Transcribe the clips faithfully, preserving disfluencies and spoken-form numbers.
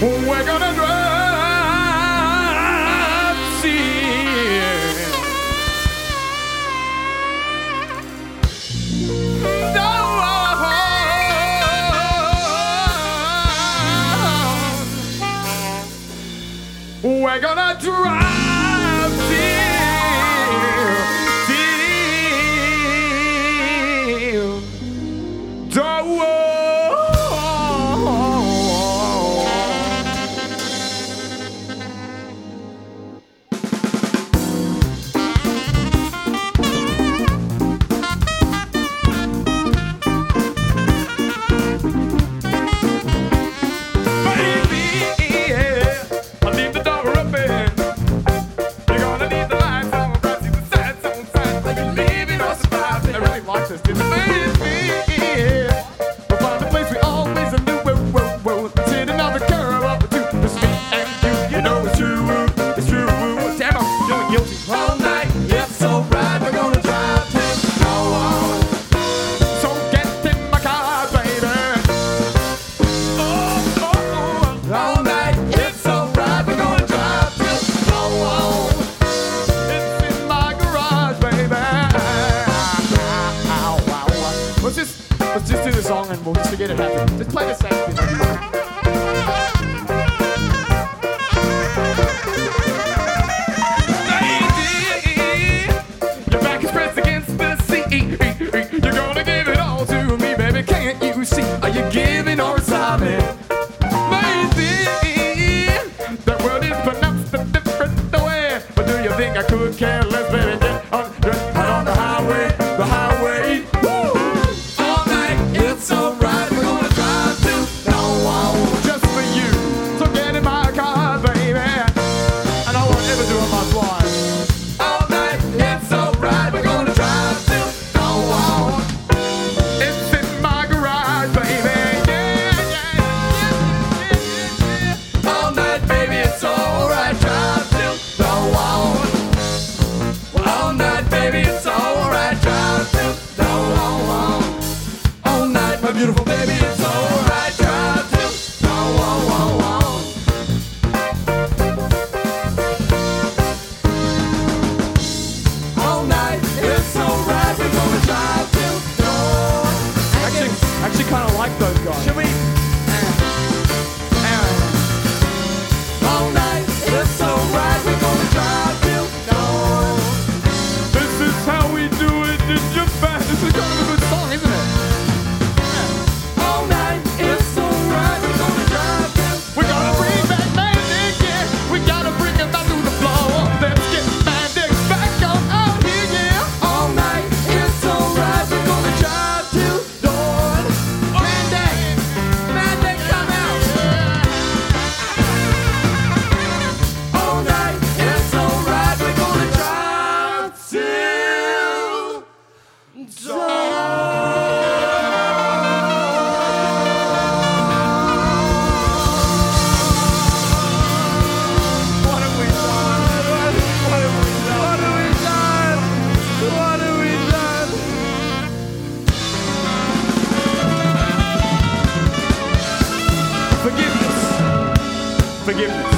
We're gonna drive, see. We're gonna drive till, till the Let's just do the song and we'll just forget it happened. Just play the same thing. Your back is pressed against the sea. You're gonna give it all to me, baby. Can't you see? Are you giving or receiving? Maybe that word is pronounced a different way. But do you think I could care less, baby? Get on, get on the highway, the highway. Beautiful baby, it's alright, drive till dawn, won, won, won. All night, it's alright, we're gonna drive till dawn. Actually, actually kind of like those guys. Should we? All night, it's alright, we're gonna drive till dawn. This is how we do it in Japan. This is kind of a good song, isn't it? Forgiveness.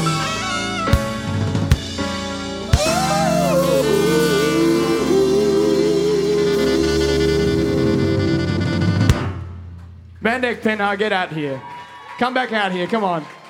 Mandeck Penhar, get out here. Come back out here, come on.